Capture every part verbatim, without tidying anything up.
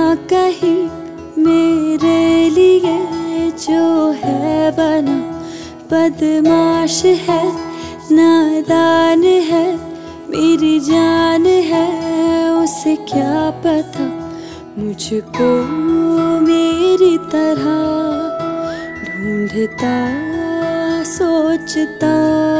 कहीं मेरे लिए जो है बना, बदमाश है, नादान है, मेरी जान है, उसे क्या पता मुझको मेरी तरह ढूंढता सोचता।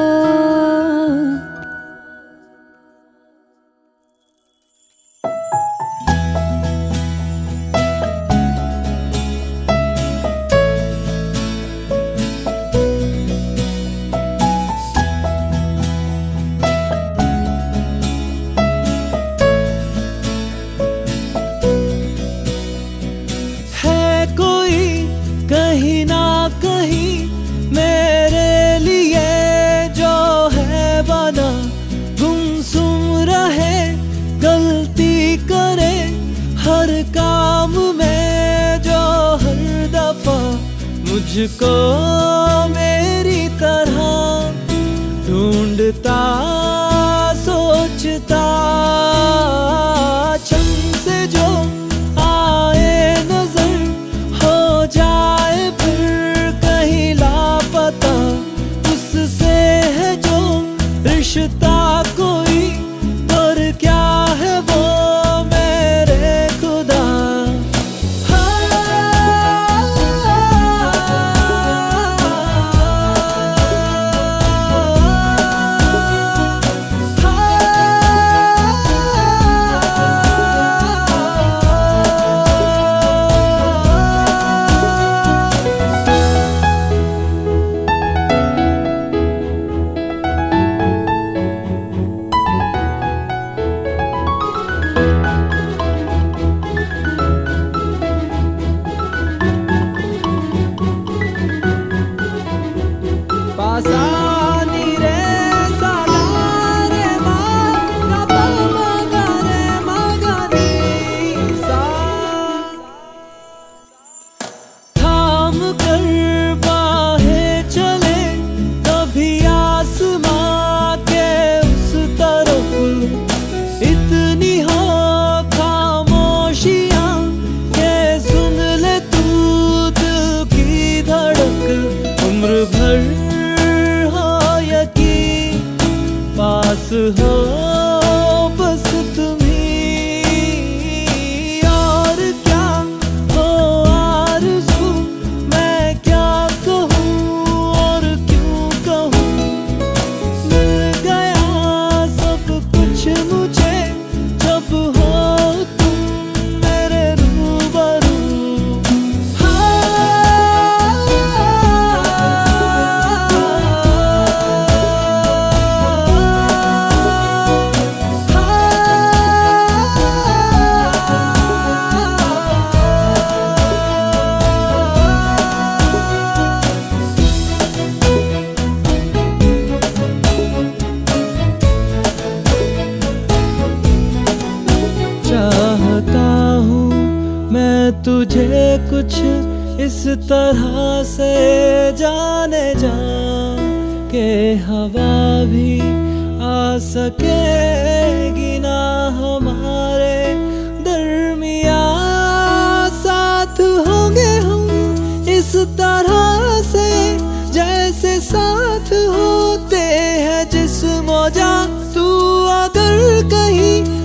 कहीं ना कहीं मेरे लिए जो है बना, गुमसुम रहे, गलती करे हर काम में, जो हर दफा मुझको मेरी तरह ढूंढता सोचता। चम से जो आए नजर हो जाए फिर कहीं लापता, उससे है जो रिश्ता कोई, और क्या है वो मेरे खुदा। उम्र भर हो यकीन, पास हो बस तुम ही, और क्या हो आरज़ू, मैं क्या कहूँ और क्यों कहूँ। मिल गया सब कुछ मुझे जब हो तुम मेरे रूबरू। चाहता हूँ मैं तुझे कुछ इस तरह से जाने जा, के हवा भी आ सकेगी ना हमारे दरमिया। साथ होंगे हम इस तरह से जैसे साथ होते हैं जिस्म जा। तू अगर कहीं